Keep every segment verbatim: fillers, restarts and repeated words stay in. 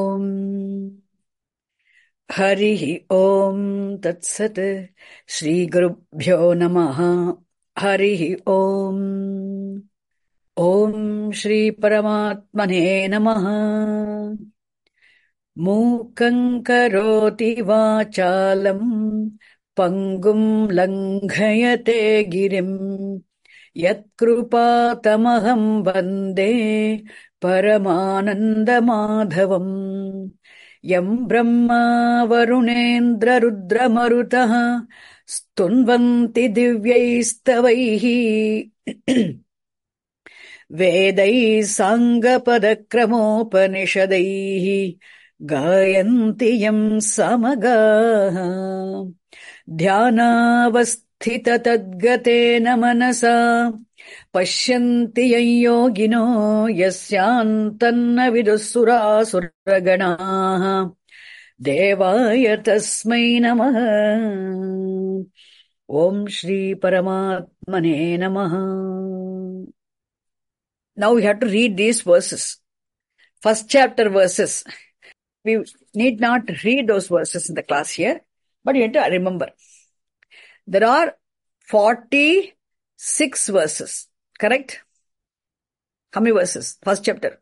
Om. Harihi Om Tat Sat. Shri Gurubhyo Namaha. Harihi Om. Om Shri Paramatmane Namaha. Mukhaṁ karoti vācālam pangum langhayate girim yat krupatamaham vande paramananda madhavam yam brahma varunendra rudra marutaha stunvanti divyaistavaihi vedai sangapadakramopaniषदैः गायन्ति यं समगाः ध्यानावस्थिततद्गतेन मनसा पश्यन्ति यं योगिनो यस्यान्तन्न विदुःसुरासुरगणाः देवाय तस्मै नमः. ॐ श्री परमात्मने नमः. Now we have to read these verses. First chapter verses. We need not read those verses in the class here, but you have to remember. There are forty-six verses, correct? How many verses? First chapter.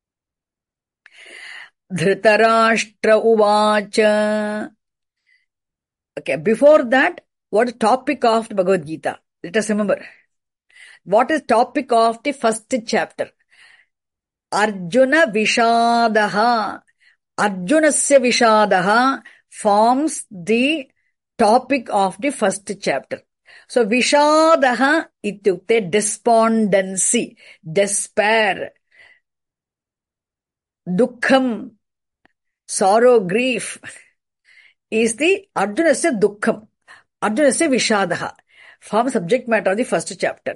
Dhritarashtra uvacha. Okay, before that, what is the topic of the Bhagavad Gita? Let us remember. What is the topic of the first chapter? Arjuna Vishadaha. Arjunasya Vishadaha forms the topic of the first chapter. So, Vishadaha ityukte despondency, despair, dukkham, sorrow, grief is the Arjunasya dukkham. Arjunasya Vishadaha forms subject matter of the first chapter.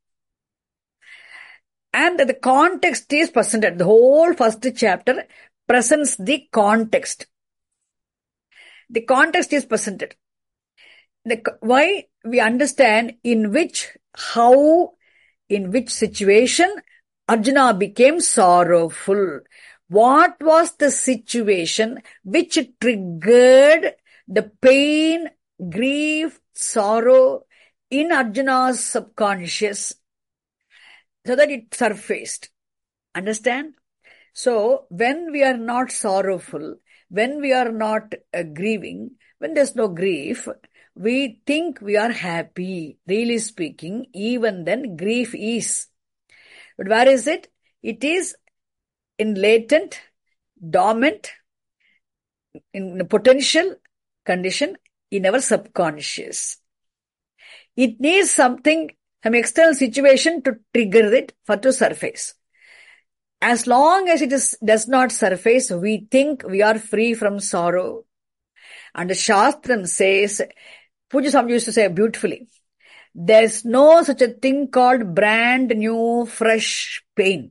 And the context is presented. The whole first chapter presents the context. The context is presented. The, why we understand in which, how, in which situation Arjuna became sorrowful. What was the situation which triggered the pain, grief, sorrow in Arjuna's subconscious so that it surfaced. Understand? So, when we are not sorrowful, when we are not uh, grieving, when there's no grief, we think we are happy. Really speaking, even then grief is. But where is it? It is in latent, dormant, in a potential condition in our subconscious. It needs something, some external situation to trigger it for to surface. As long as it is, does not surface, we think we are free from sorrow. And the Shastram says, Puja Swami used to say beautifully, there's no such a thing called brand new, fresh pain.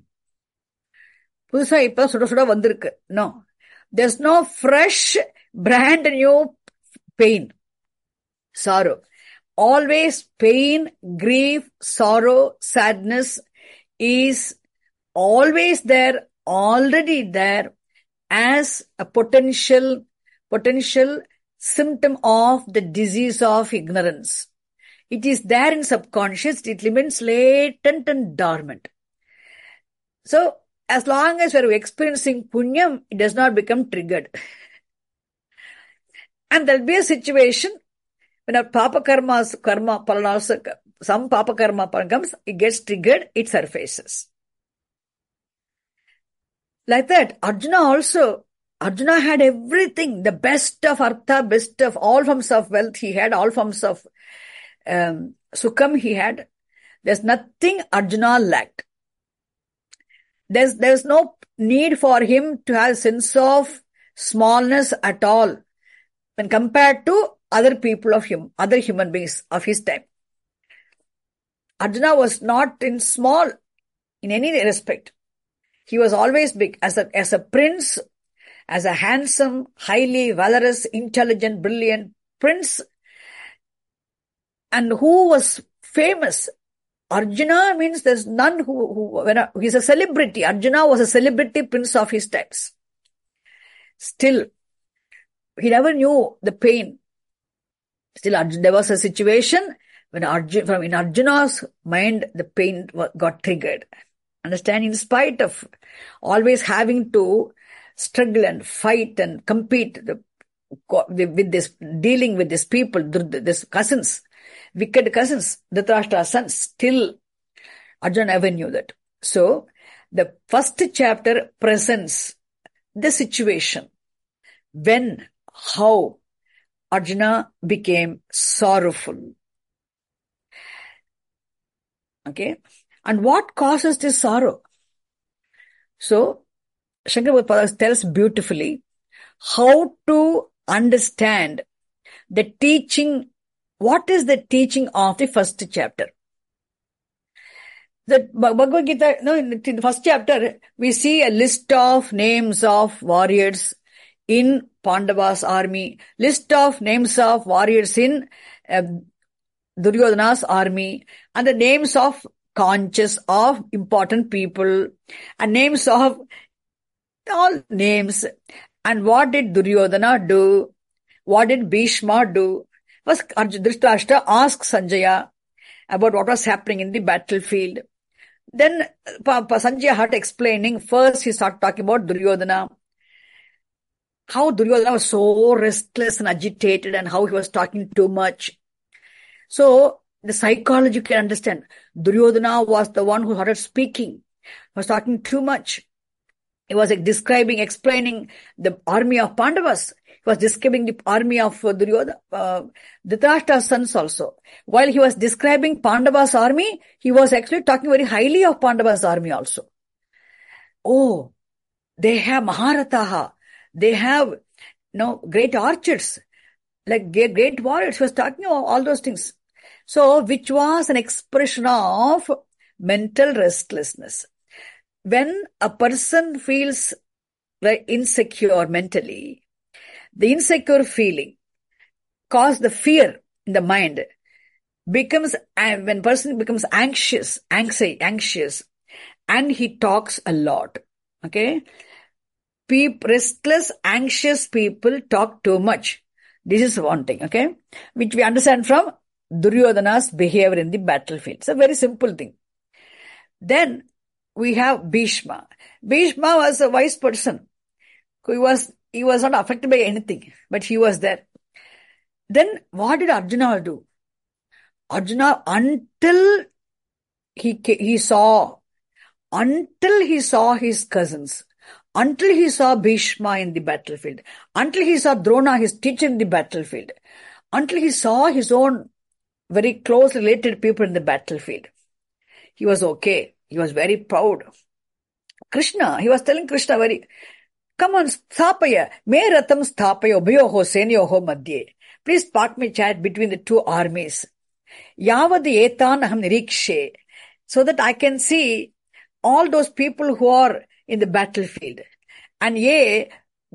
No. There's no fresh, brand new pain, sorrow. Always pain, grief, sorrow, sadness is always there, already there as a potential, potential symptom of the disease of ignorance. It is there in subconscious, it remains latent and dormant. So, as long as we are experiencing punyam, it does not become triggered. And there will be a situation when our papa karmas, karma, palanas, some papa karma comes, it gets triggered, it surfaces. Like that, Arjuna also, Arjuna had everything, the best of artha, best of all forms of wealth he had, all forms of um, sukham he had. There's nothing Arjuna lacked. There's, there's no need for him to have a sense of smallness at all when compared to other people of him, other human beings of his time. Arjuna was not in small in any respect. He was always big as a, as a prince, as a handsome, highly valorous, intelligent, brilliant prince, and who was famous. Arjuna means there's none who, who when a, he's a celebrity. Arjuna was a celebrity prince of his times. Still, he never knew the pain. Still, there was a situation when Arjuna, from in Arjuna's mind, the pain got triggered. Understand? In spite of always having to struggle and fight and compete with this, dealing with these people, these cousins, wicked cousins, Dhritarashtra's sons, still Arjuna never knew that. So, the first chapter presents the situation when, how Arjuna became sorrowful. Okay? And what causes this sorrow? So, Shankara Bhagavad tells beautifully how to understand the teaching. What is the teaching of the first chapter? The Bhagavad Gita, no, in the first chapter, we see a list of names of warriors in Pandava's army, list of names of warriors in uh, Duryodhana's army, and the names of conches of important people, and names of all names. And what did Duryodhana do? What did Bhishma do? First, Dhritarashtra asked Sanjaya about what was happening in the battlefield. Then Sanjaya had explaining. First, he started talking about Duryodhana. How Duryodhana was so restless and agitated, and how he was talking too much. So, the psychology you can understand. Duryodhana was the one who started speaking. He was talking too much. He was like describing, explaining the army of Pandavas. He was describing the army of uh, Duryodhana, uh, Dhritarashtra's sons also. While he was describing Pandavas' army, he was actually talking very highly of Pandavas' army also. Oh, they have Maharataha. They have, you know, great archers, like great warriors. He was talking about all those things. So, which was an expression of mental restlessness. When a person feels like insecure mentally, the insecure feeling causes the fear in the mind, becomes, when person becomes anxious, anxious, anxious, and he talks a lot. Okay? People, restless, anxious people talk too much. This is one thing, okay? Which we understand from Duryodhana's behavior in the battlefield. It's a very simple thing. Then we have Bhishma. Bhishma was a wise person. He was, he was not affected by anything, but he was there. Then what did Arjuna do? Arjuna, until he, he saw, until he saw his cousins, until he saw Bhishma in the battlefield, until he saw Drona, his teacher, in the battlefield, until he saw his own very close related people in the battlefield, he was okay. He was very proud. Krishna, he was telling Krishna very, come on, sthapaya, me ratam sthapaya, ubhayoho senyoho madhye. Please park my chariot between the two armies. Yavadi etan aham nirikshe. So that I can see all those people who are in the battlefield. And ye,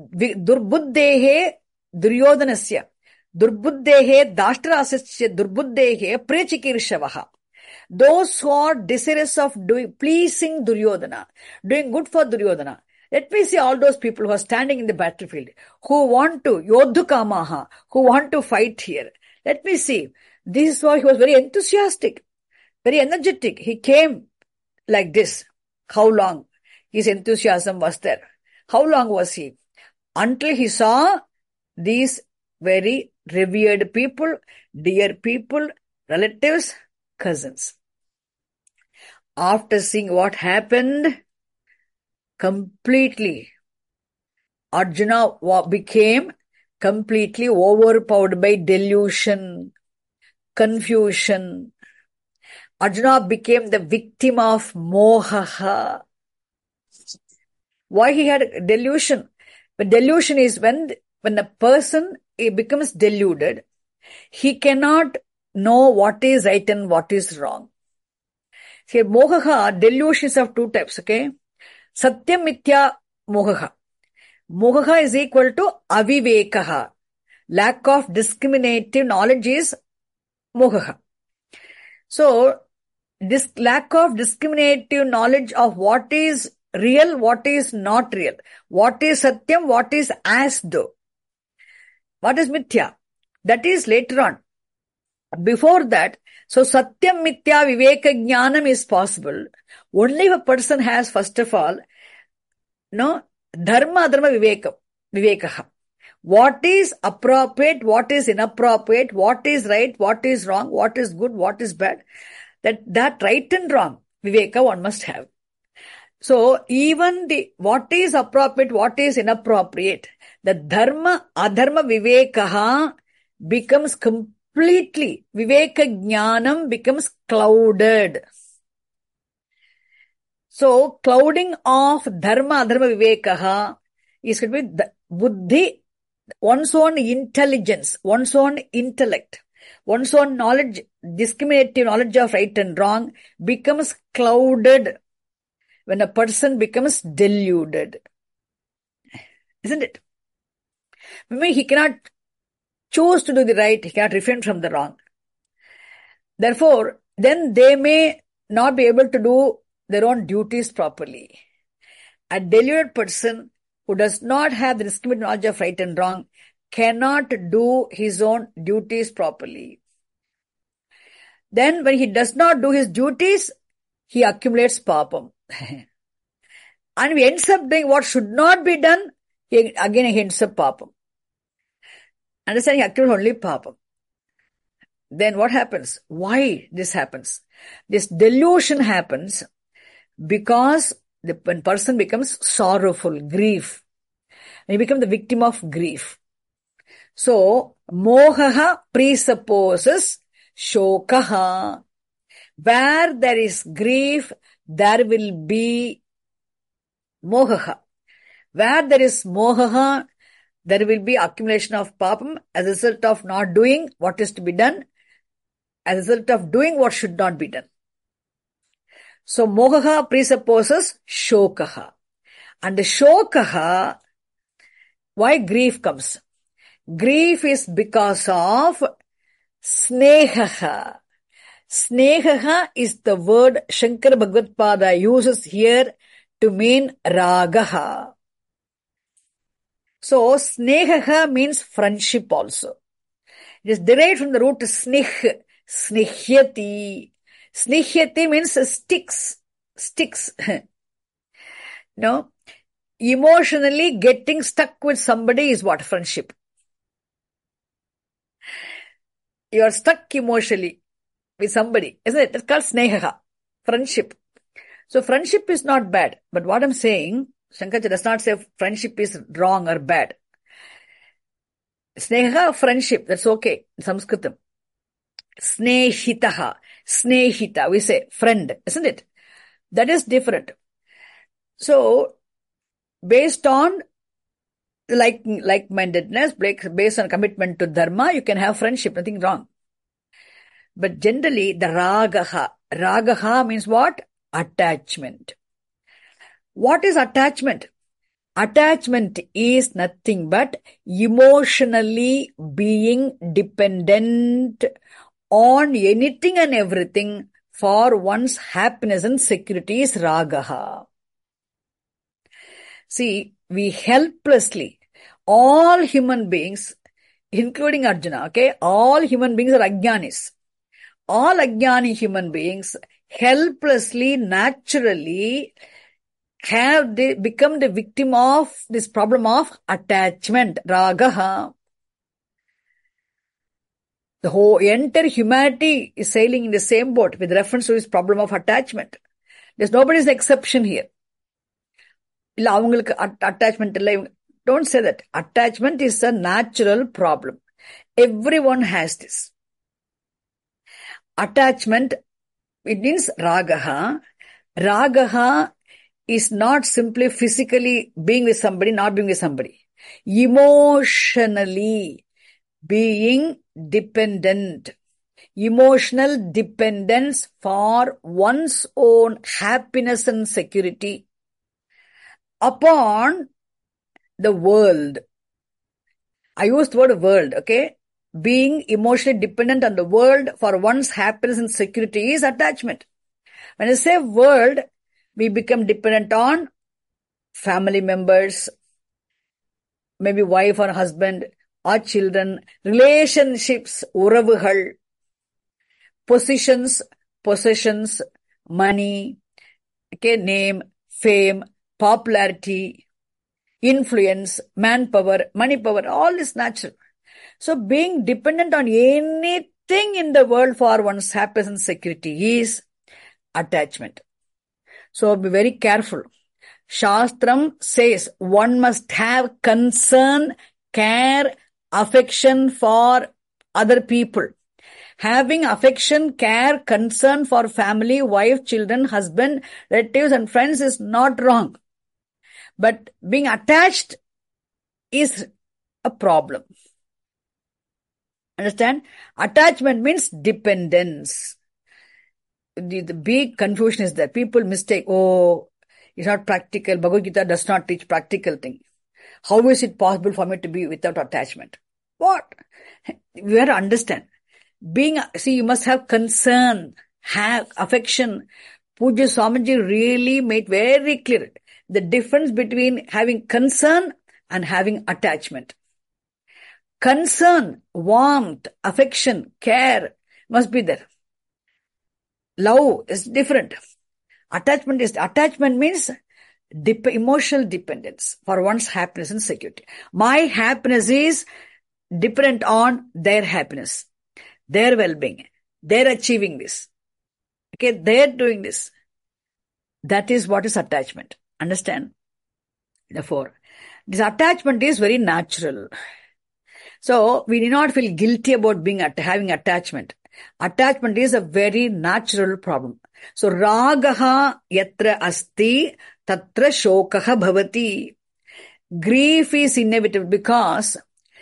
durbuddehe duryodhanasya, durbuddehe dashtarasya, durbuddehe prechikirshavaha. Those who are desirous of doing, pleasing Duryodhana, doing good for Duryodhana. Let me see all those people who are standing in the battlefield, who want to, yodhukamaha, who want to fight here. Let me see. This is why he was very enthusiastic, very energetic. He came like this. How long his enthusiasm was there? How long was he? Until he saw these very revered people, dear people, relatives, cousins. After seeing what happened, completely, Arjuna became completely overpowered by delusion, confusion. Arjuna became the victim of moha. Why he had delusion? But delusion is when, when a person he becomes deluded, he cannot know what is right and what is wrong. See, mohaha, delusions of two types, okay? Satyam mithya mohaha. Mohaha is equal to avivekaha. Lack of discriminative knowledge is mohaha. So, this lack of discriminative knowledge of what is real, what is not real, what is satyam, what is as though, what is mithya. That is later on. Before that, so satyam mithya viveka jnanam is possible only if a person has, first of all, no, dharma adharma vivekam, vivekaha. What is appropriate, what is inappropriate, what is right, what is wrong, what is good, what is bad. That, that right and wrong, viveka one must have. So even the, what is appropriate, what is inappropriate, the dharma, adharma vivekaha becomes completely, viveka jnanam becomes clouded. So clouding of dharma, adharma vivekaha is going to be the buddhi, one's own intelligence, one's own intellect, one's own knowledge, discriminative knowledge of right and wrong becomes clouded when a person becomes deluded. Isn't it? Maybe he cannot choose to do the right, he cannot refrain from the wrong. Therefore, then they may not be able to do their own duties properly. A deluded person who does not have the discriminative knowledge of right and wrong cannot do his own duties properly. Then when he does not do his duties, he accumulates papam. And he ends up doing what should not be done, he, again he ends up papam. Understand, he accumulates only papam. Then what happens? Why this happens? This delusion happens because the when person becomes sorrowful, grief. He becomes the victim of grief. So, mohaha presupposes shokaha. Where there is grief, there will be mohaha. Where there is mohaha, there will be accumulation of papam as a result of not doing what is to be done, as a result of doing what should not be done. So, mohaha presupposes shokaha. And the shokaha, why grief comes? Grief is because of snehaha. Snehaha is the word Shankara Bhagavad-pada uses here to mean ragaha. So, snehaha means friendship also. It is derived from the root snih, snihyati. Snihyati means sticks, sticks. No, emotionally getting stuck with somebody is what? Friendship. You are stuck emotionally with somebody, isn't it? It's called snehaha, friendship. So friendship is not bad. But what I'm saying, Shankaracharya does not say friendship is wrong or bad. Sneha, friendship, that's okay in Sanskritam. Snehitaha, snehita, we say friend, isn't it? That is different. So, based on like like-mindedness, based on commitment to dharma, you can have friendship, nothing wrong. But generally, the ragaha, ragaha means what? Attachment. What is attachment? Attachment is nothing but emotionally being dependent on anything and everything for one's happiness and security is ragaha. See, we helplessly, all human beings, including Arjuna, okay, all human beings are ajnanis. All ajnani human beings helplessly, naturally have they become the victim of this problem of attachment, ragaha. The whole entire humanity is sailing in the same boat with reference to this problem of attachment. There's nobody's exception here. Attachment, don't say that. Attachment is a natural problem. Everyone has this. Attachment, it means ragaha. Ragaha is not simply physically being with somebody, not being with somebody. Emotionally being dependent. Emotional dependence for one's own happiness and security upon the world. I use the word world, okay? Being emotionally dependent on the world for one's happiness and security is attachment. When I say world, we become dependent on family members, maybe wife or husband, or children, relationships, uravugal, positions, possessions, money, okay, name, fame, popularity, influence, manpower, money power, all is natural. So being dependent on anything in the world for one's happiness and security is attachment. So be very careful. Shastram says one must have concern, care, affection for other people. Having affection, care, concern for family, wife, children, husband, relatives and friends is not wrong. But being attached is a problem. Understand? Attachment means dependence. The, the big confusion is that people mistake, oh, it's not practical. Bhagavad Gita does not teach practical thing. How is it possible for me to be without attachment? What? We have to understand. Being, see, you must have concern, have affection. Pujya Swamiji really made very clear the difference between having concern and having attachment. Concern, warmth, affection, care must be there. Love is different. Attachment is, attachment means dep- emotional dependence for one's happiness and security. My happiness is dependent on their happiness, their well-being. They're achieving this. Okay, they're doing this. That is what is attachment. Understand? Therefore, this attachment is very natural. So, we need not feel guilty about being at, having attachment. Attachment is a very natural problem. So, ragaha yatra asti tatra shokaha bhavati. Grief is inevitable because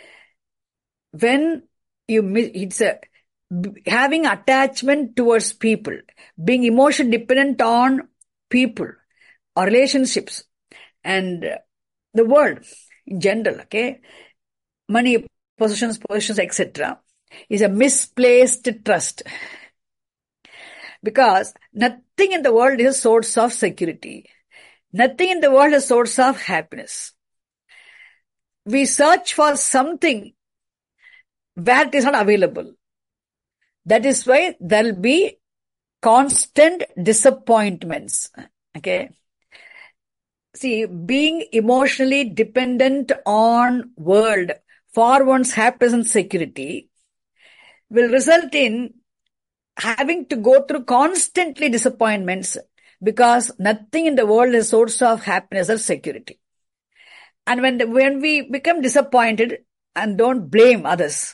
when you, it's a, having attachment towards people, being emotionally dependent on people or relationships and the world in general, okay, money, possessions, possessions, et cetera, is a misplaced trust. Because nothing in the world is a source of security. Nothing in the world is a source of happiness. We search for something where it is not available. That is why there will be constant disappointments. Okay. See, being emotionally dependent on world for one's happiness and security will result in having to go through constantly disappointments because nothing in the world is a source of happiness or security. And when, the, when we become disappointed and don't blame others,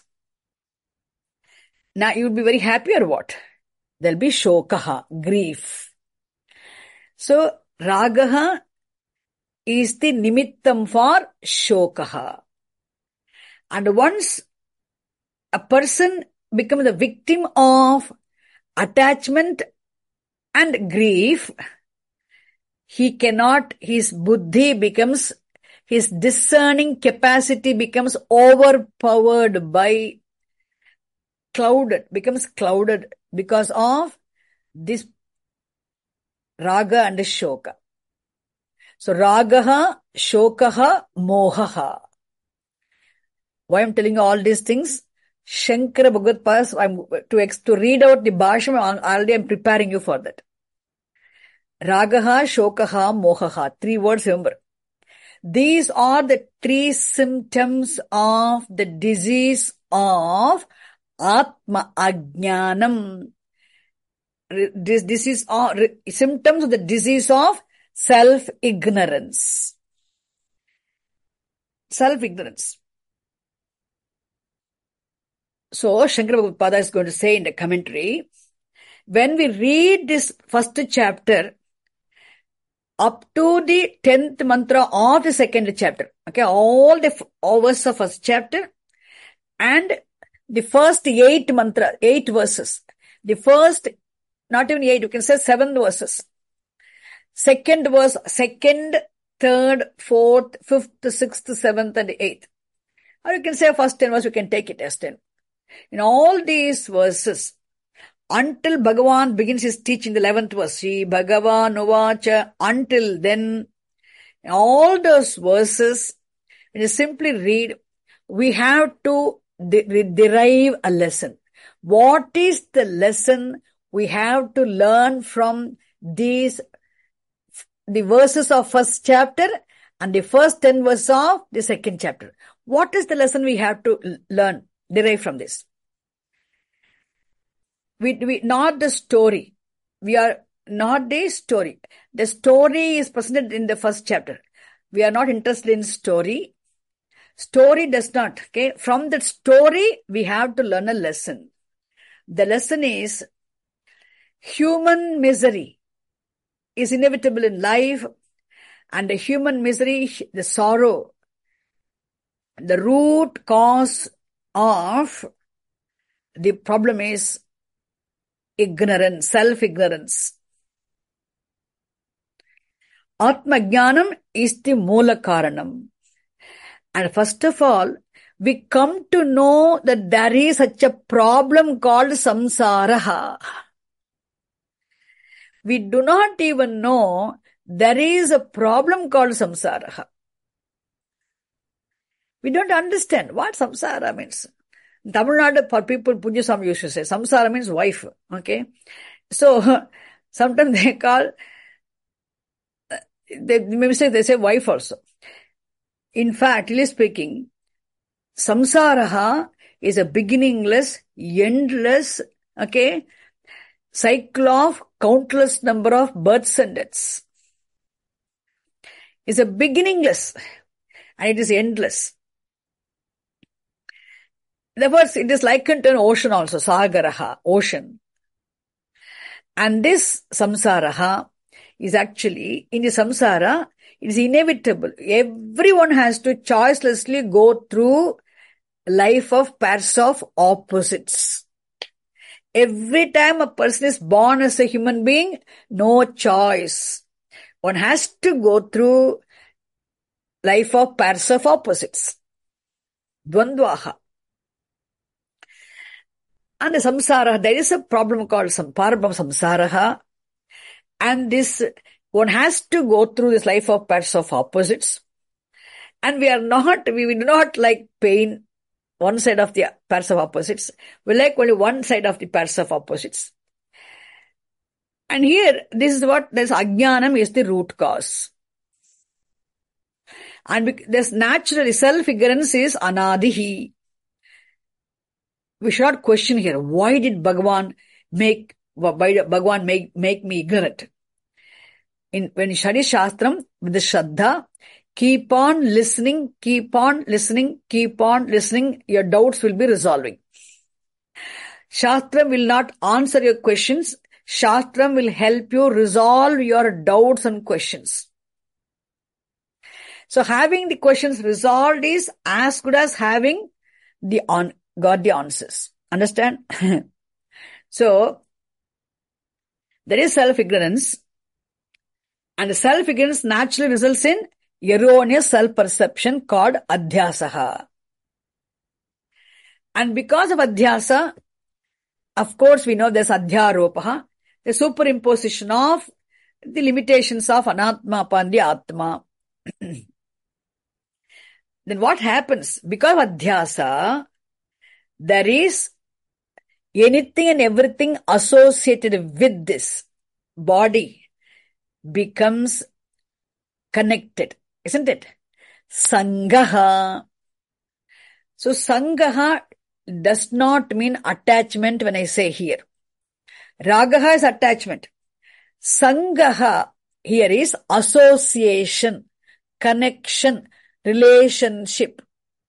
now you'll be very happy or what? There'll be shokaha, grief. So, ragaha is the nimittam for shokaha. And once a person becomes the victim of attachment and grief, he cannot, his buddhi becomes, his discerning capacity becomes overpowered by, clouded, becomes clouded because of this raga and shoka. So, ragaha, shokaha, mohaha. Why I'm telling you all these things? Shankara Bhagavad Padas, I'm to, to read out the Bhasham, already I'm preparing you for that. Ragaha, shokaha, mohaha. Three words, remember. These are the three symptoms of the disease of Atma Ajnanam. This, this is all, symptoms of the disease of self-ignorance. Self-ignorance. So, Shankara Bhagavad Pada is going to say in the commentary, when we read this first chapter up to the tenth mantra of the second chapter, okay, all the all verses of first chapter and the first eight mantra, eight verses, the first, not even eight, you can say seven verses, second verse, second, third, fourth, fifth, sixth, seventh, and eighth. Or you can say first ten verses, you can take it as ten. In all these verses, until Bhagavan begins his teaching, the eleventh verse, Shri Bhagavan Uvacha, until then, All those verses, when you simply read, we have to de- derive a lesson. What is the lesson we have to learn from these, the verses of first chapter and the first ten verses of the second chapter? What is the lesson we have to learn, derive from this? We, we, not the story. We are not the story. The story is presented in the first chapter. We are not interested in story. Story does not, okay? From that story, we have to learn a lesson. The lesson is human misery is inevitable in life, and the human misery, the sorrow, the root cause of the problem is ignorance, self-ignorance. Atma-jnanam is the moola karanam. And first of all, we come to know that there is such a problem called samsara. We do not even know there is a problem called samsara. We don't understand what samsara means. In Tamil Nadu, for people, Puja Swami used to say, samsara means wife. Okay. So, sometimes they call, they maybe say, they say wife also. In fact, really speaking, samsara is a beginningless, endless, okay, cycle of countless number of births and deaths. It's a beginningless and it is endless. Therefore, it is likened to an ocean also, sagaraha, ocean. And this samsaraha is actually, in the samsara, it is inevitable. Everyone has to choicelessly go through life of pairs of opposites. Every time a person is born as a human being, no choice. One has to go through life of pairs of opposites. Dvandvaha. And the samsara, there is a problem called samparabham samsaraha. And this, one has to go through this life of pairs of opposites. And we are not, we do not like pain, one side of the pairs of opposites. We like only one side of the pairs of opposites. And here, this is what, this ajnanam is the root cause. And this naturally self-ignorance is anadihi. We should not question here, why did Bhagavan make, why did Bhagavan make, make me ignorant? In, when you study Shastram with the Shraddha, keep on listening, keep on listening, keep on listening, your doubts will be resolving. Shastram will not answer your questions. Shastram will help you resolve your doubts and questions. So having the questions resolved is as good as having the on, got the answers. Understand? So, there is self-ignorance, and the self-ignorance naturally results in erroneous self-perception called adhyasaha. And because of adhyasa, of course we know there's adhyaropaha, the superimposition of the limitations of anatma upon the atma. Then what happens? Because of adhyasa, there is anything and everything associated with this body becomes connected, isn't it? Sangaha. So sangaha does not mean attachment when I say here. Ragaha is attachment. Sangaha here is association, connection, relationship.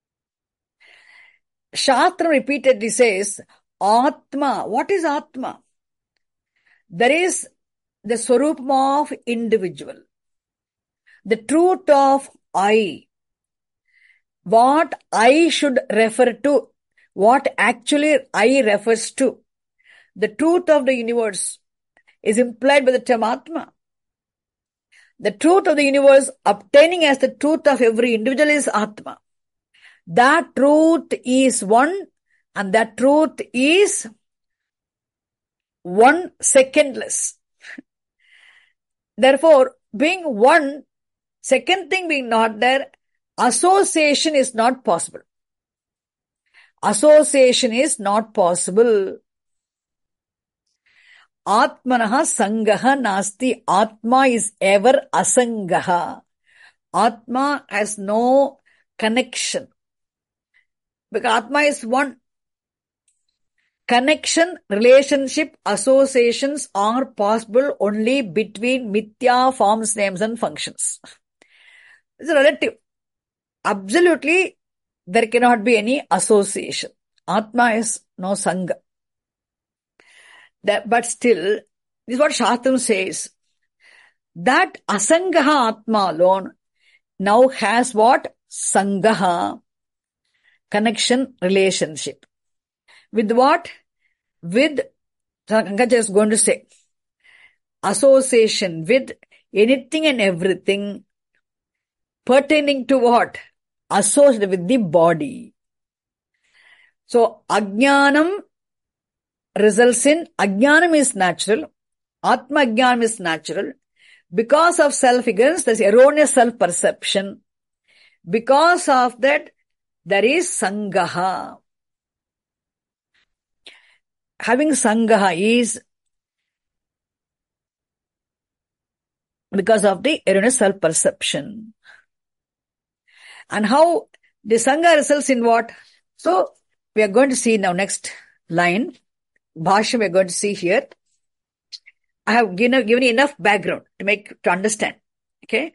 Shastra repeatedly says, Atma. What is Atma? There is the swarupam of individual. The truth of I. What I should refer to. What actually I refers to. The truth of the universe is implied by the term Atma. The truth of the universe obtaining as the truth of every individual is Atma. That truth is one, and that truth is one secondless. Therefore, being one Second thing being not there, association is not possible. Association is not possible. Atmanaha sangaha nasti. Atma is ever asangaha. Atma has no connection. Because Atma is one. Connection, relationship, associations are possible only between mithya forms, names and functions. It's relative. Absolutely, there cannot be any association. Atma is no sangha. That, but still, this is what Shastram says. That asangaha Atma alone now has what? Sangaha. Connection, relationship. With what? With, Pankaj is going to say, association with anything and everything pertaining to what? Associated with the body. So, ajnanam results in, ajnanam is natural, atma ajnanam is natural. Because of self-ignorance, there is erroneous self-perception. Because of that, there is sangaha. Having sangaha is because of the erroneous self-perception. And how the sangha results in what? So, we are going to see now next line. Bhashya we are going to see here. I have given, given enough background to make, to understand. Okay.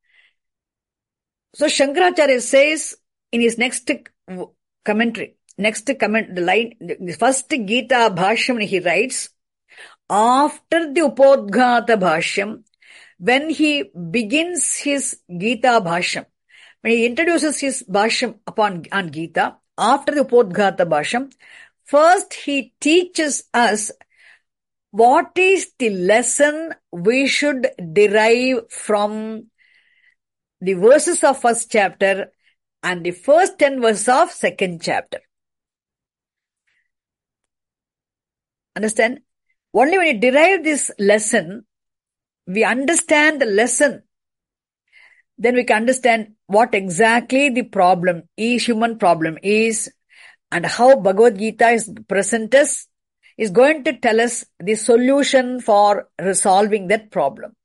So, Shankaracharya says in his next commentary, next comment, the line, the first Gita Bhashyam he writes, after the Upodghata Bhashyam, when he begins his Gita Bhashyam, when he introduces his Bhashyam upon on Gita, after the Upodghata Bhashyam, first he teaches us what is the lesson we should derive from the verses of first chapter and the first ten verses of second chapter. Understand? Only when you derive this lesson, we understand the lesson, then we can understand what exactly the problem is, human problem is, and how Bhagavad Gita is present us, is going to tell us the solution for resolving that problem.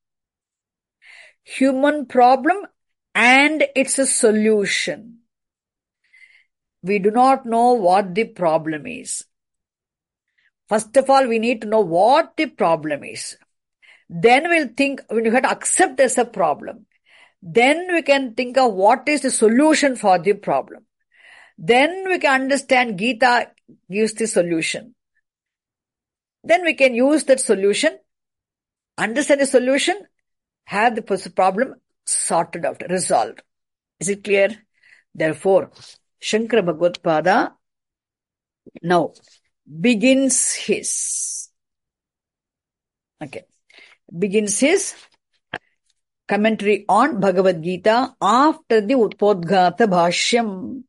Human problem and its a solution. We do not know what the problem is. First of all, we need to know what the problem is. Then we'll think, when you have to accept as a problem. Then we can think of what is the solution for the problem. Then we can understand Gita gives the solution. Then we can use that solution, understand the solution, have the problem sorted out, resolved. Is it clear? Therefore, Shankara Bhagavad-pada now begins his, okay, begins his commentary on Bhagavad Gita after the Upodghata Bhashyam.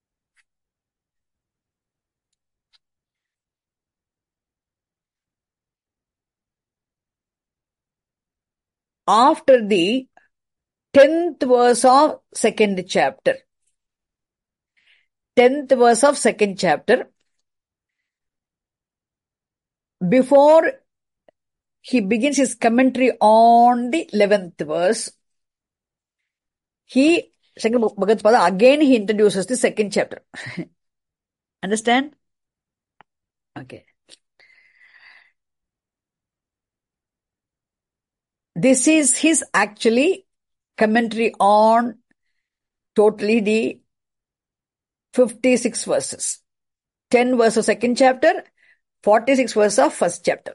After the tenth verse of second chapter. Tenth verse of second chapter. Before he begins his commentary on the eleventh verse, he, Shankara Bhagavad-pada, again he introduces the second chapter. Understand? Okay. This is his actually commentary on totally the fifty-six verses. ten verses of second chapter, forty-six verses of first chapter.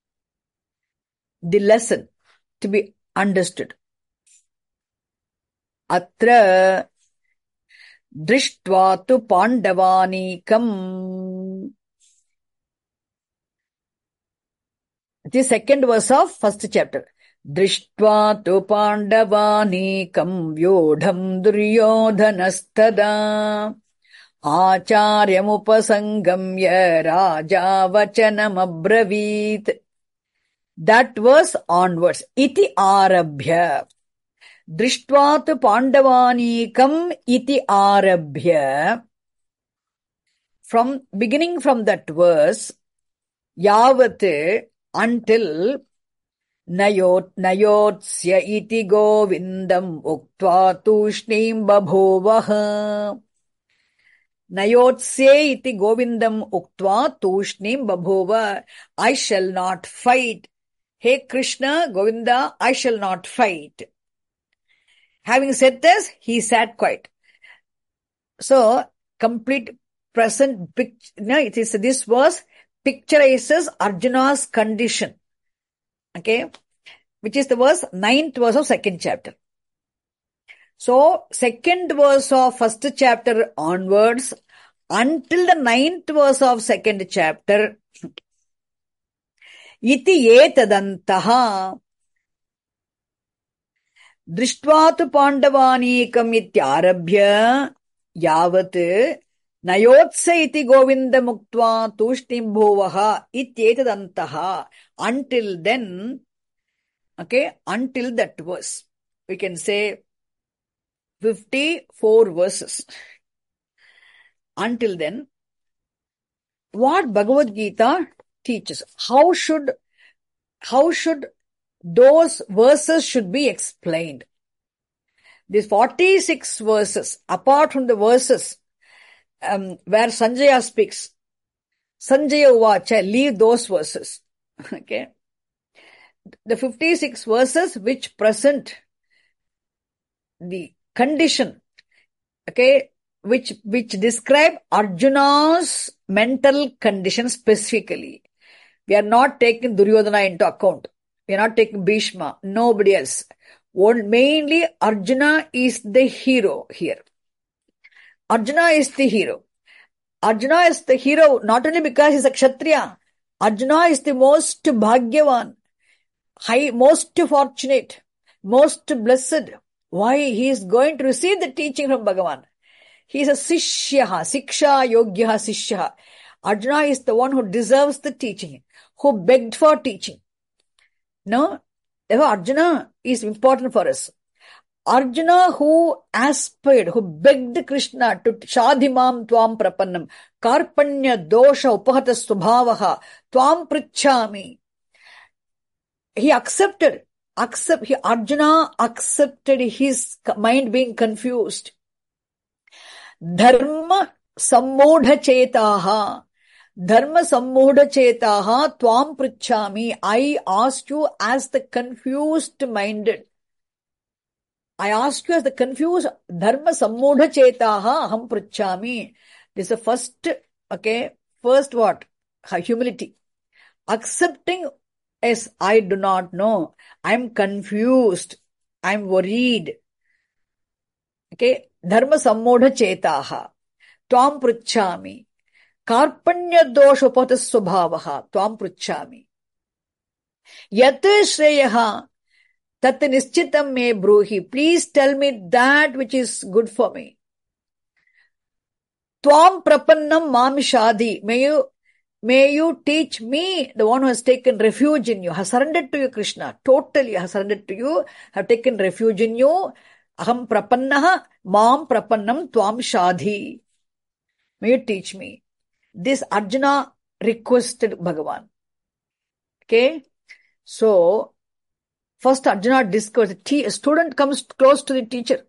The lesson to be understood. Atra drishtva tu pandavanikam. The second verse of first chapter. Drishtva tu pandavanikam vyodham duryodhanastada acharyamupasangamya raja vachanam abravit. That verse onwards. Iti arabhya. Drishtvat Pandavanikam iti arabhya. From beginning from that verse, yavat until Nayot nayotsya iti govindam uktva tushnim babhovaha. Nayotsya iti govindam uktva tushnim babhova. I shall not fight. Hey Krishna, Govinda, I shall not fight. Having said this, he sat quiet. So, complete present picture, no, it is, this verse picturizes Arjuna's condition. Okay, which is the verse, ninth verse of second chapter. So, second verse of first chapter onwards, until the ninth verse of second chapter, iti etadantaha drishtvat pandavanikam ityarabhya yavat nayotsa iti govinda muktva tushtim bhovaha ityetadantaha. Until then, okay, until that verse, we can say fifty-four verses. Until then, what Bhagavad Gita teaches, how should, how should those verses should be explained. These forty-six verses, apart from the verses um, where Sanjaya speaks, Sanjaya Uvacha, leave those verses. Okay. The fifty-six verses which present the condition, okay, which, which describe Arjuna's mental condition specifically. We are not taking Duryodhana into account. We are not taking Bhishma, nobody else. One, mainly Arjuna is the hero here. Arjuna is the hero. Arjuna is the hero not only because he is a Kshatriya. Arjuna is the most Bhagyavan, high, most fortunate, most blessed. Why? He is going to receive the teaching from Bhagavan. He is a Sishyaha, Siksha Yogyaha Sishyaha. Arjuna is the one who deserves the teaching, who begged for teaching. No? Therefore, Arjuna is important for us. Arjuna who aspired, who begged Krishna to Shadhimam Tvam Prapannam, Karpanya Dosha Upahata Subhavaha, Tvam Prichami. He accepted, accept, he, Arjuna accepted his mind being confused. Dharma Sammodha Chetaha. Dharma Sammodha Chetaha Tvam Prichami. I ask you as the confused minded. I ask you as the confused Dharma Sammodha Chetaha Aham Prichami. This is the first, okay, first what? Humility. Accepting, yes, I do not know. I am confused. I am worried. Okay, Dharma Sammodha Chetaha Tvam Prichami. Karpanya Dosha Upahata Subhavaha Tvam Prichami. Yat Shreyaha Tat Nischitam Me Bruhi. Please tell me that which is good for me. Tvam Prapannam Mam Shadi. May you, may you teach me, the one who has taken refuge in you, has surrendered to you, Krishna. Totally has surrendered to you, have taken refuge in you. Aham Prapannaha Mam Prapannam Tvam Shadi. May you teach me. This Arjuna requested Bhagavan. Okay. So, first Arjuna discovers, a student comes close to the teacher.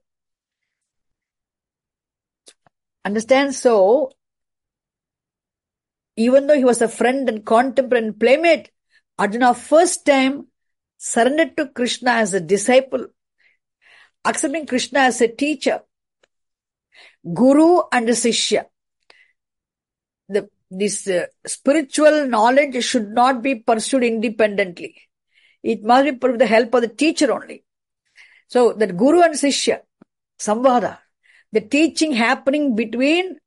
Understand? So, even though he was a friend and contemporary and playmate, Arjuna first time surrendered to Krishna as a disciple, accepting Krishna as a teacher, Guru and a Sishya. The, this uh, spiritual knowledge should not be pursued independently. It must be put with the help of the teacher only. So that Guru and Sishya, Samvada, the teaching happening between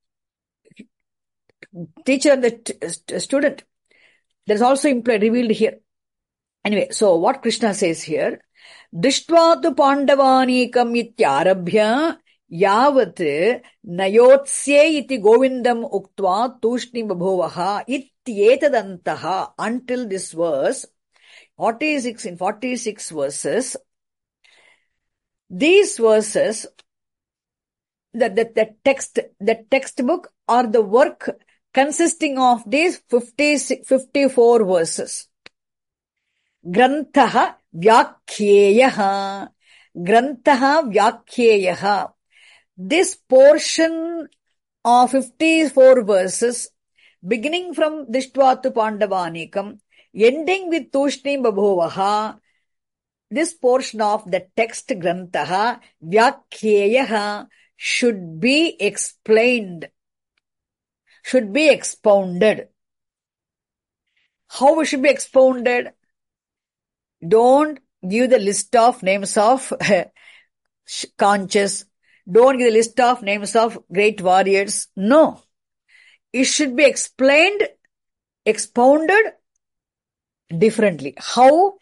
teacher and the t- student, that is also implied, revealed here. Anyway, so what Krishna says here, Drishtva Pandavanikam ityarabhya yavat nayotsye iti govindam uktva tushni babhovaha ityetadantaha. Until this verse, forty-six in forty-six verses, these verses, the, the, the text, the textbook or the work consisting of these fifty, fifty-four verses. Grantaha Vyakyeyaha. Grantaha Vyakyeyaha. This portion of fifty-four verses, beginning from Drishtva Pandavanikam, ending with Tushni Babhuvaha, this portion of the text Grantaha Vyakyeyaha should be explained, should be expounded. How it should be expounded? Don't give the list of names of conches. Don't give the list of names of great warriors. No. It should be explained, expounded differently. How?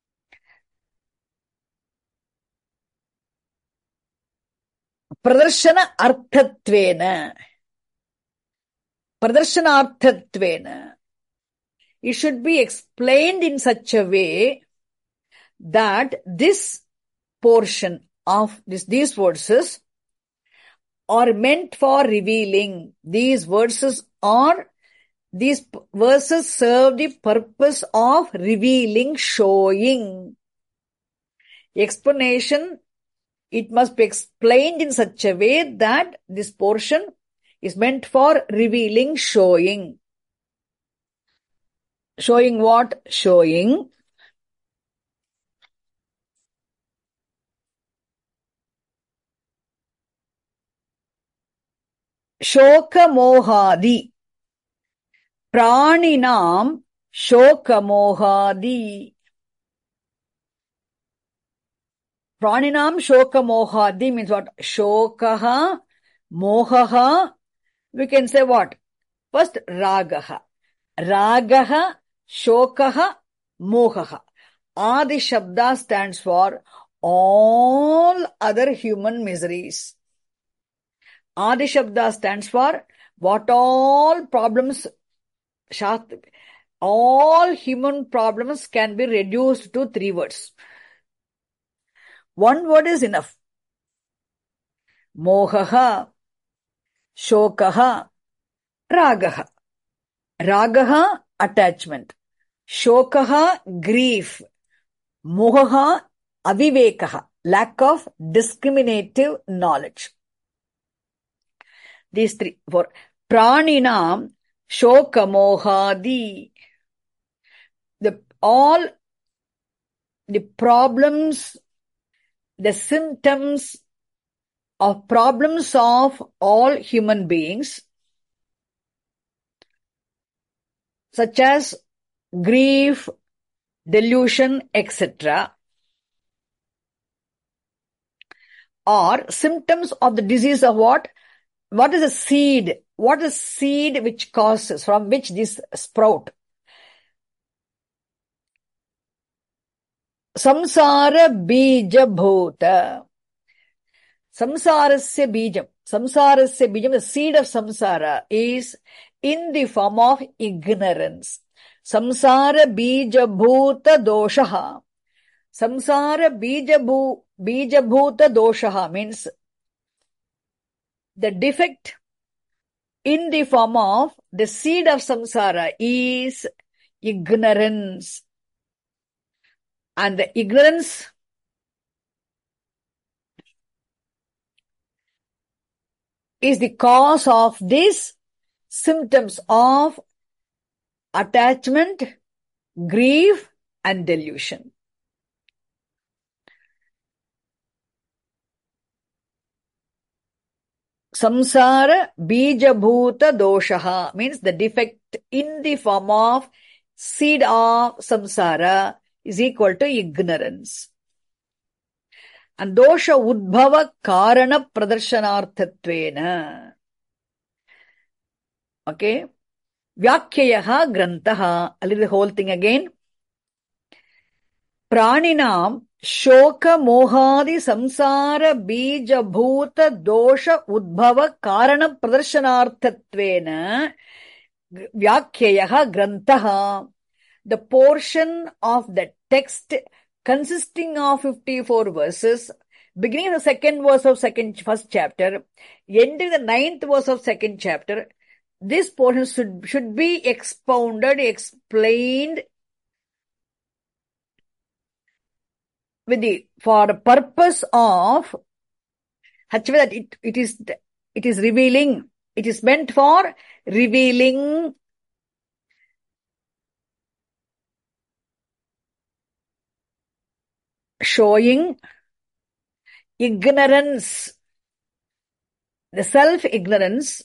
Pradarshana arthatvena. Pradarshana arthatvena. It should be explained in such a way that this portion of this, these verses are meant for revealing. These verses are, these verses serve the purpose of revealing, showing. Explanation, it must be explained in such a way that this portion is meant for revealing, showing. Showing what? Showing Shoka Mohadi. Praninam Shoka Mohadi. Praninam Shoka Mohadi means what? Shokaha, Mohaha. We can say what? First, Ragaha. Ragaha, Shokaha, Mohaha. Adi Shabda stands for all other human miseries. Adi Shabda stands for what all problems, all human problems can be reduced to three words. One word is enough. Mohaha, Shokaha, Ragaha. Ragaha, attachment. Shokaha, grief. Mohaha, avivekaha, lack of discriminative knowledge. These three. For Praninam, Shoka Mohadi. The, all the problems, the symptoms of problems of all human beings, such as grief, delusion, et cetera, are symptoms of the disease of what? What is a seed? What is seed which causes, from which this sprout? Samsara bija bhuta. Samsarasya bijam. Samsarasya bijam, the seed of samsara, is in the form of ignorance. Samsara bija bhuta doshaha. Samsara bija bhuta doshaha means the defect in the form of the seed of samsara is ignorance. And the ignorance is the cause of these symptoms of attachment, grief, and delusion. Samsara bija bhuta doshaha means the defect in the form of seed of samsara is equal to ignorance. And dosha udbhava karana pradarshanarthatvena. Okay. Vyakyayaha grantaha. I'll read the whole thing again. Praninam Shoka Mohadi Samsara Bija Bhuta Dosha Udbhava Karana Pradarshanarthatvena Vyakyayaha Grantaha. The portion of the text consisting of fifty-four verses, beginning of the second verse of second first chapter, ending the ninth verse of second chapter, this portion should, should be expounded, explained with the, for the purpose of such a way that it, it is, it is revealing, it is meant for revealing showing ignorance, the self-ignorance,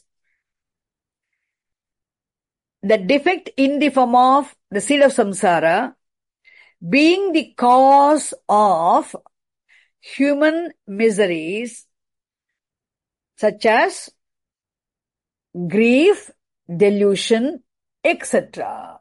the defect in the form of the seed of samsara, being the cause of human miseries such as grief, delusion, et cetera.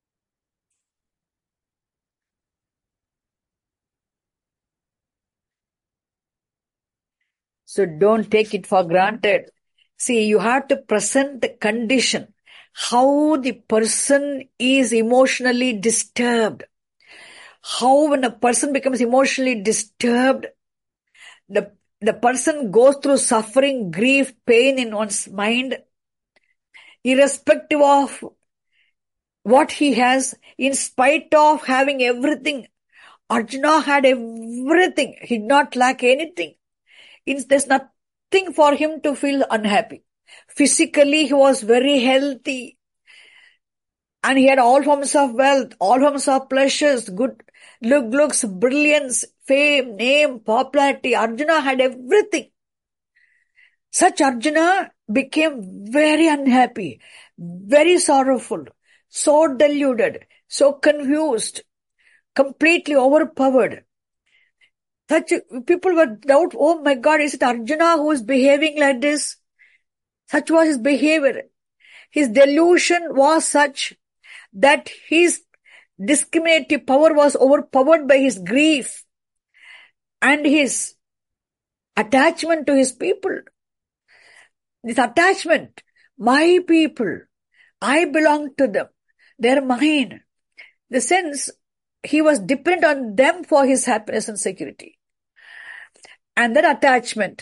So don't take it for granted. See, you have to present the condition, how the person is emotionally disturbed. How when a person becomes emotionally disturbed, the, the person goes through suffering, grief, pain in one's mind, irrespective of what he has, in spite of having everything. Arjuna had everything. He did not lack anything. There's nothing for him to feel unhappy. Physically, he was very healthy. And he had all forms of wealth, all forms of pleasures, good look, looks, brilliance, fame, name, popularity. Arjuna had everything. Such Arjuna became very unhappy, very sorrowful, so deluded, so confused, completely overpowered. Such people were doubt, oh my God, is it Arjuna who is behaving like this? Such was his behavior. His delusion was such that his discriminative power was overpowered by his grief and his attachment to his people. This attachment, my people, I belong to them, they're mine. The sense he was dependent on them for his happiness and security. And that attachment,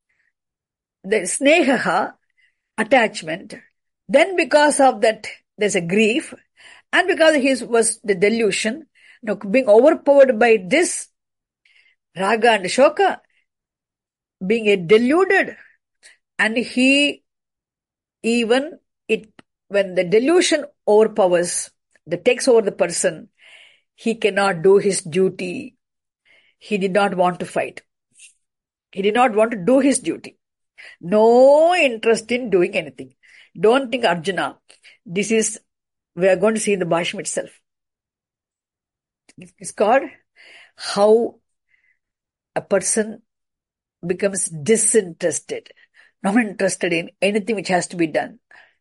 the sneha, attachment, then because of that, there's a grief, and because his was the delusion, you know, being overpowered by this raga and shoka, being a deluded, and he even, it when the delusion overpowers, that takes over the person, he cannot do his duty. He did not want to fight. He did not want to do his duty. No interest in doing anything. Don't think Arjuna. This is, we are going to see in the Bhasham itself. It's called how a person becomes disinterested, not interested in anything which has to be done.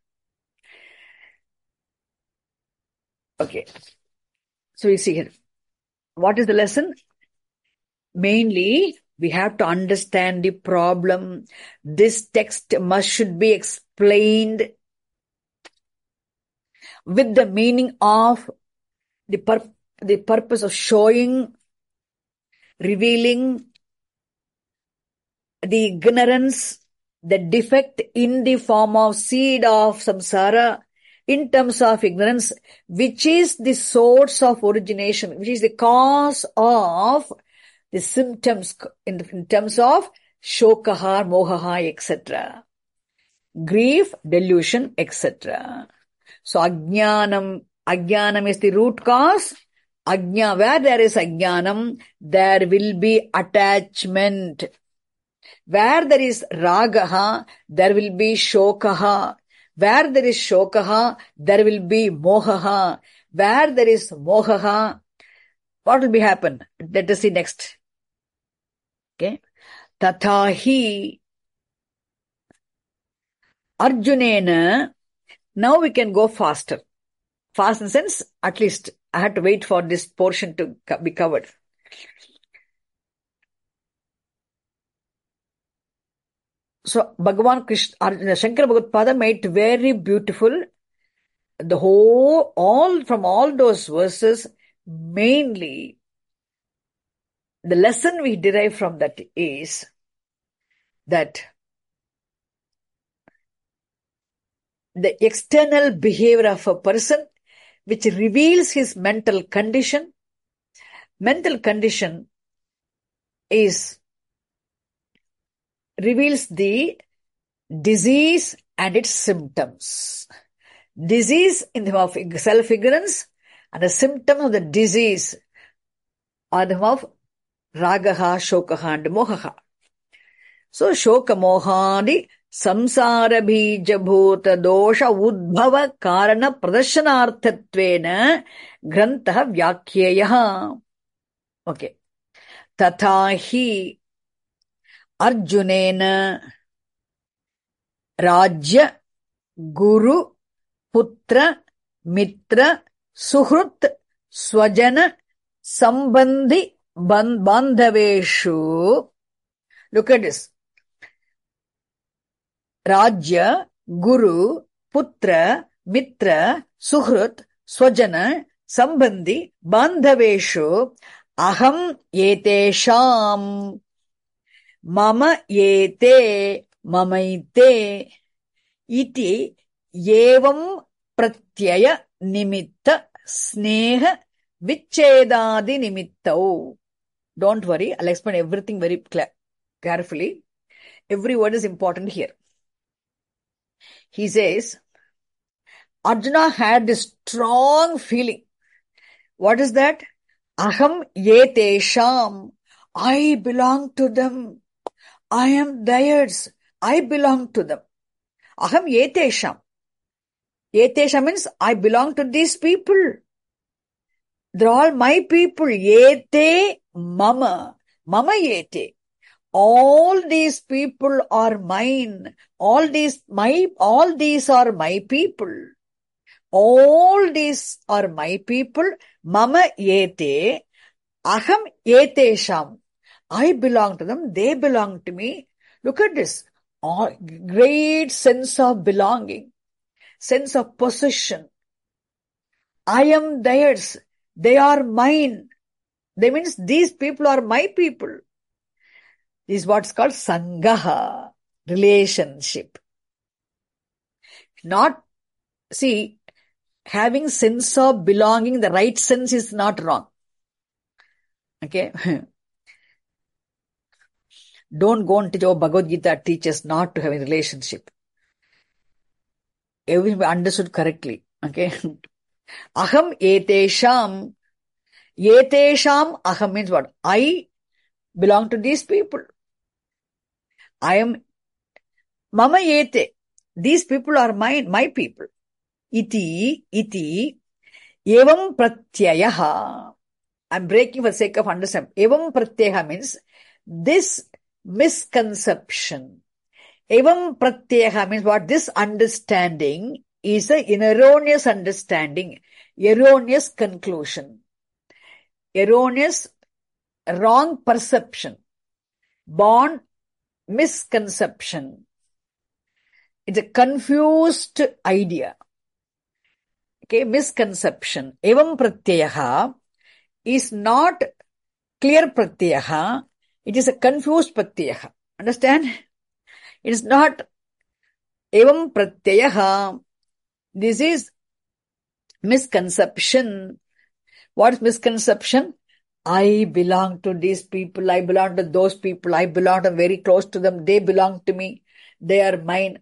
Okay. So you see here, what is the lesson? Mainly, we have to understand the problem. This text must should be explained with the meaning of the, pur- the purpose of showing, revealing the ignorance, the defect in the form of seed of samsara, in terms of ignorance, which is the source of origination, which is the cause of the symptoms in, the, in terms of shokaha, mohaha, et cetera. Grief, delusion, et cetera. So ajnanam, ajnanam is the root cause. Ajna, where there is ajnanam, there will be attachment. Where there is ragaha, there will be shokaha. Where there is shokaha, there will be mohaha. Where there is mohaha, what will be happen? Let us see next. Okay. Tathahi Arjunena. Now we can go faster. Fast in the sense, at least I had to wait for this portion to be covered. So Bhagavan Krishna, Shankara Bhagavad made very beautiful. The whole, all from all those verses, mainly the lesson we derive from that is that the external behavior of a person which reveals his mental condition, mental condition is reveals the disease and its symptoms. Disease in the form of self-ignorance, and the symptom of the disease are the form of ragaha, shokaha and mohaha. So, shoka mohadi samsara bija bhuta dosha udbhava karana pradashanarthatvena grantaha vyakyeyaha. Okay. Tathahi Arjunena Rajya Guru Putra Mitra Suhrut Swajana Sambandhi Bandhaveshu. Look at this. Rajya, Guru, Putra, Mitra, Suhrut, Swajana, Sambandhi, Bandhaveshu, Aham Yetesham, Mama Yete, Mamaite, Iti, Yevam Pratyaya Nimitta, Sneha, Vichedadi Nimittau. Don't worry, I'll explain everything very clear, carefully. Every word is important here. He says, Arjuna had this strong feeling. What is that? Aham yetesham. I belong to them. I am theirs. I belong to them. Aham yetesham. Yetesham means I belong to these people. They're all my people. Yete mama. Mama yete. All these people are mine. All these my all these are my people. All these are my people. Mama yete. Aham yetesham. I belong to them. They belong to me. Look at this. All, great sense of belonging. Sense of possession. I am theirs. They are mine. That means these people are my people. This is what's called sangaha, relationship. Not, see, having sense of belonging, the right sense is not wrong. Okay? Don't go and teach, oh, Bhagavad Gita teaches not to have a relationship. Everything understood correctly. Okay? Aham etesham. Etesham aham means what? I belong to these people. I am mama yete. These people are mine, my people. Iti, iti, evam pratyayaha. I'm breaking for the sake of understanding. Evam pratyayaha means this misconception. Evam pratyayaha means what? This understanding is an erroneous understanding, erroneous conclusion, erroneous, wrong perception, born misconception. It's a confused idea. Okay, misconception. Evam pratyayaha is not clear pratyayaha. It is a confused pratyayaha. Understand? It is not evam pratyayaha. This is misconception. What is misconception? I belong to these people. I belong to those people. I belong to very close to them. They belong to me. They are mine.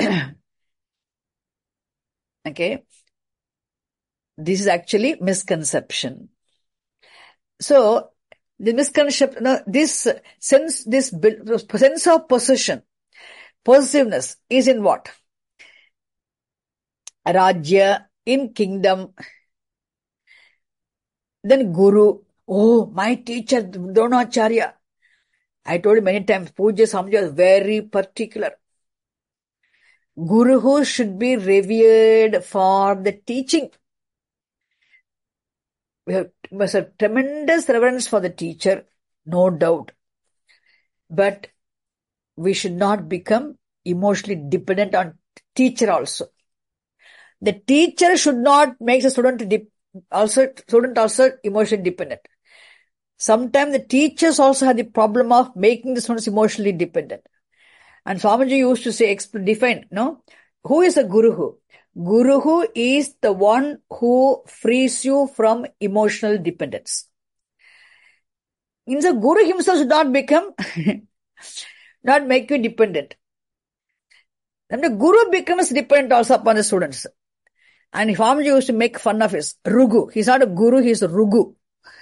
Okay. This is actually misconception. So, the misconception, no, this sense, this sense of possession, possessiveness is in what? Rajya, in kingdom. Then Guru. Oh, my teacher, Dronacharya. I told you many times, Pujya Samja is very particular. Guru should be revered for the teaching. We have, must have tremendous reverence for the teacher, no doubt. But we should not become emotionally dependent on teacher also. The teacher should not make the student dip, also student also emotionally dependent. Sometimes the teachers also have the problem of making the students emotionally dependent. And Swamiji used to say, define, no? Who is a Guruhu? Guruhu is the one who frees you from emotional dependence. Means the Guru himself should not become, not make you dependent. Then the Guru becomes dependent also upon the students. And Swamiji used to make fun of his Rugu. He's not a Guru, he's a Rugu.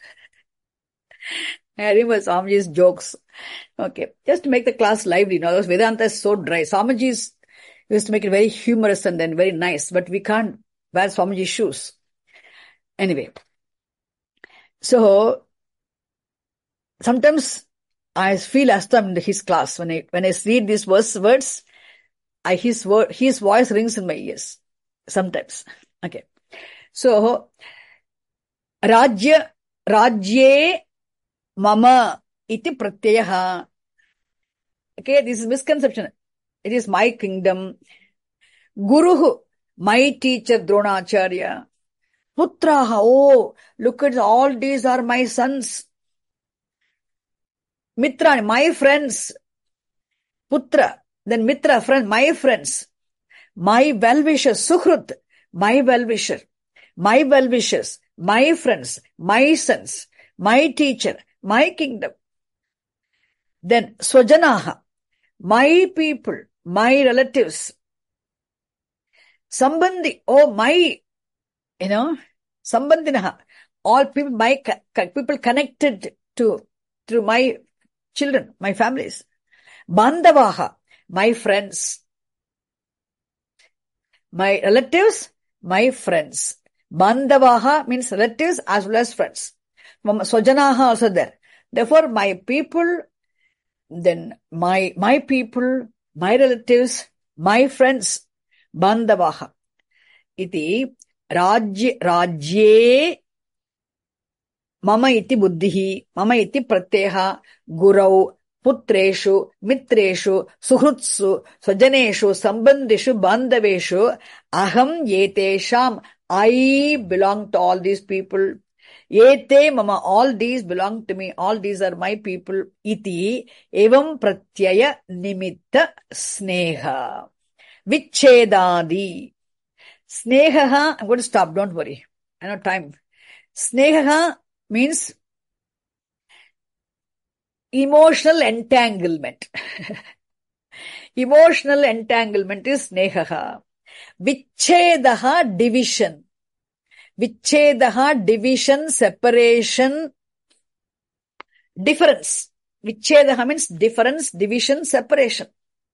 I remember Swamiji's jokes. Okay. Just to make the class lively. You know, Vedanta is so dry. Swamiji's used to make it very humorous and then very nice. But we can't wear Swamiji's shoes. Anyway. So, sometimes I feel as though I'm in his class. When I, when I read these verse, words, I, his word, his voice rings in my ears. Sometimes. Okay. So, Rajya, Rajye Mama iti pratyaha. Okay, this is misconception. It is my kingdom. Guruhu, my teacher Dronacharya. Putraha, oh, look at all these are my sons. Mitra, my friends. Putra, then Mitra, friend, my friends. My well-wisher, Suhrut, my well-wisher. My well-wishers, my friends, my sons, my teacher, my kingdom. Then Swajanaha, my people, my relatives. Sambandhi, oh my, you know, Sambandhinaha, all people, my people connected to, through my children, my families. Bandavaha, my friends. My relatives, my friends. Bandavaha means relatives as well as friends. Swajanaha also there. Therefore, my people, then my, my people, my relatives, my friends, Bandavaha. Iti Rajye, Rajye Mama iti buddhihi, Mama iti pratyeha, Gurau, Putreshu, Mitreshu, Suhrutsu, Swajaneshu, Sambandhishu, Bandhaveshu, Aham Yetesham, I belong to all these people. Yete Mama, all these belong to me, all these are my people. Iti, Evam Pratyaya Nimitta Sneha. Vichedadi. Sneha, I'm going to stop, don't worry. I know time. Sneha means emotional entanglement. Emotional entanglement is sneha. Vichedaha, division. Vichedaha, division, separation, difference. Vichedaha means difference, division, separation.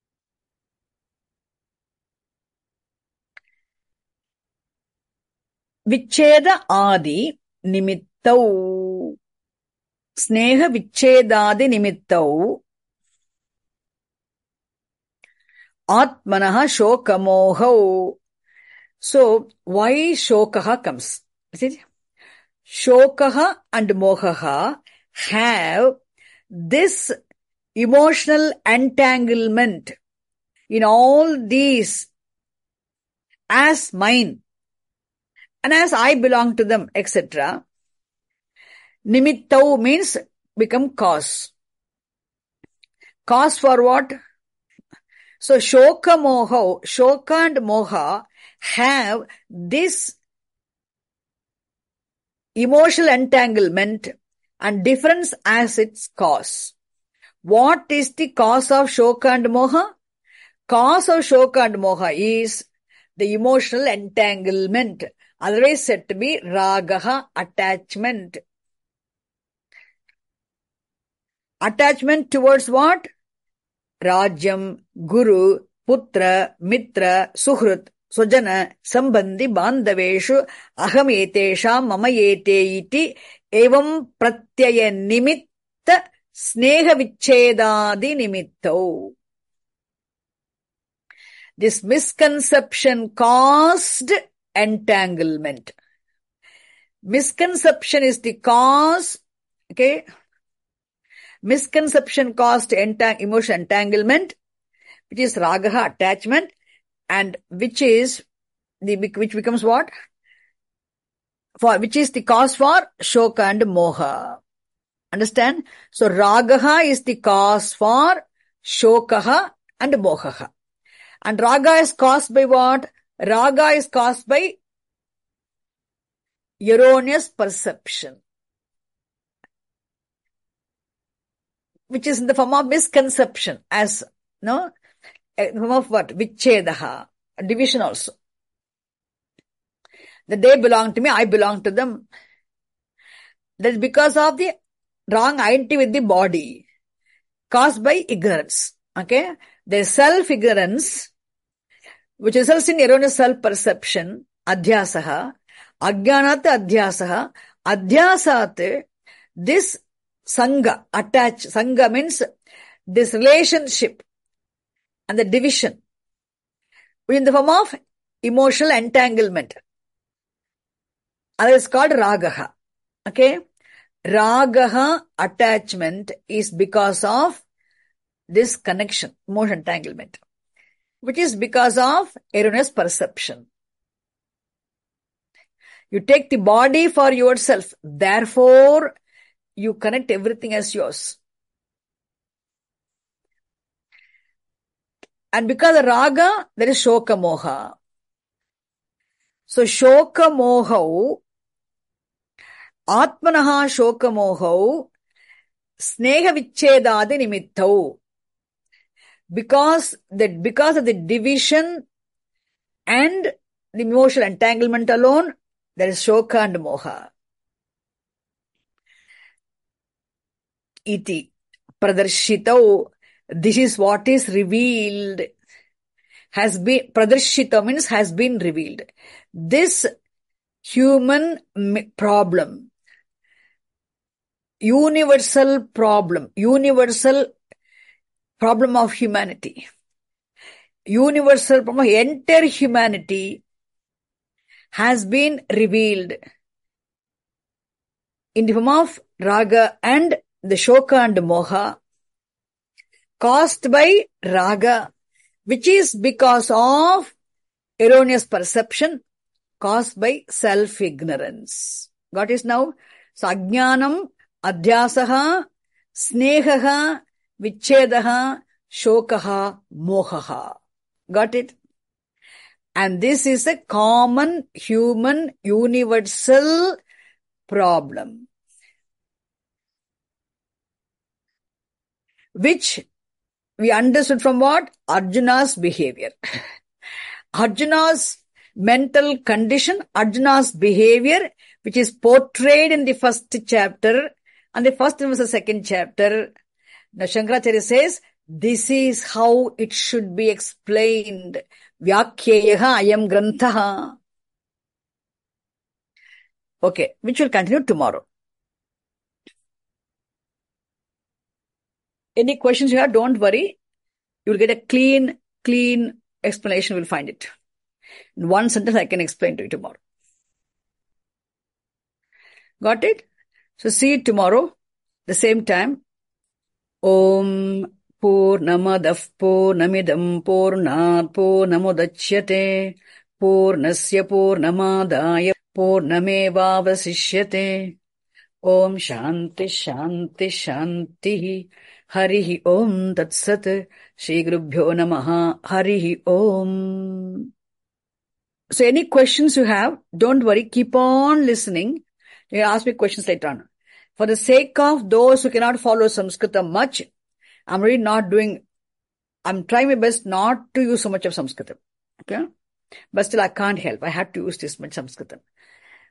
Vicheda adi nimittau. Sneha vichedadi nimittau. Atmanaha shokamohau. So, why shokaha comes? See? Shokaha and mohaha have this emotional entanglement in all these as mine and as I belong to them, et cetera. Nimittau means become cause. Cause for what? So, shoka moha, shoka and moha have this emotional entanglement and difference as its cause. What is the cause of shoka and moha? Cause of shoka and moha is the emotional entanglement, otherwise said to be ragaha, attachment. Attachment towards what? Rajyam, Guru, Putra, Mitra, Suhrut, Swajana, Sambandhi, Bandhaveshu, Aham etesham, Mama ete iti, Evam pratyaya nimitta, Sneha vichedadi nimittau. This misconception caused entanglement. Misconception is the cause, okay? Misconception caused entang- emotional entanglement, which is ragaha, attachment, and which is the which becomes what? For which is the cause for shoka and moha. Understand? So ragaha is the cause for shokaha and mohaha. And raga is caused by what? Raga is caused by erroneous perception, which is in the form of misconception, as, no? In the form of what? Vichedaha, division also. That they belong to me, I belong to them. That's because of the wrong identity with the body, caused by ignorance. Okay? There's self-ignorance, which results in erroneous self-perception, adhyasaha, ajnanat adhyasaha, adhyasat, this sangha, attach, sangha means this relationship and the division, in the form of emotional entanglement. That is called ragaha. Okay? Ragaha, attachment, is because of this connection, emotional entanglement, which is because of erroneous perception. You take the body for yourself, therefore you connect everything as yours. And because of raga, there is shoka moha. So shoka moha, atmanaha shoka moha, sneha vichedadi nimittau. Because that, because of the division and the emotional entanglement alone, there is shoka and moha. Iti pradarshitau. This is what is revealed. Has been, pradarshita means has been revealed. This human problem, universal problem, universal problem of humanity, universal problem of entire humanity has been revealed in the form of raga and the shoka and moha, caused by raga, which is because of erroneous perception, caused by self-ignorance. Got it now? So, ajnanam, adhyasaha, snehaha, vichedaha, shokaha, mohaha. Got it? And this is a common human universal problem, which we understood from what? Arjuna's behavior. Arjuna's mental condition, Arjuna's behavior, which is portrayed in the first chapter, and the first and the second chapter. Now Shankaracharya says, this is how it should be explained. Vyakyeyaha ayam granthaha. Okay, which will continue tomorrow. Any questions you have, don't worry. You will get a clean, clean explanation. We'll find it. In one sentence, I can explain to you tomorrow. Got it? So see you tomorrow, the same time. Om Purnamadav Purnamidam Purnat Purnamudachyate Purnasya Purnamadaya Purnamevavasishyate. Om Shanti Shanti Shanti. Harihi Om Tat Sat. Shri Gurubhyo Namaha. Harihi Om. So any questions you have, don't worry, keep on listening. You can ask me questions later on. For the sake of those who cannot follow Samskrita much, I'm really not doing, I'm trying my best not to use so much of Samskrita. Okay? But still I can't help. I have to use this much Samskrita.